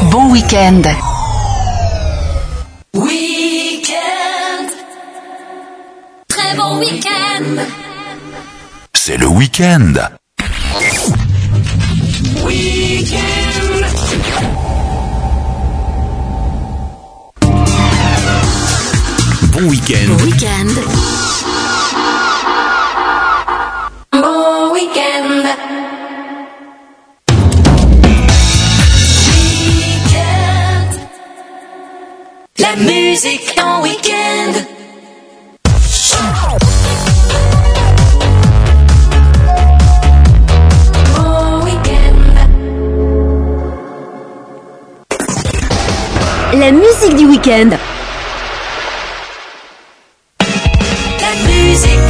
Bon week-end. Week-end. Très bon week-end. C'est le week-end. Week-end. Bon week-end. Bon week-end. Bon week-end. Week-end. La musique en week-end. Bon week-end. La musique du week-end. La musique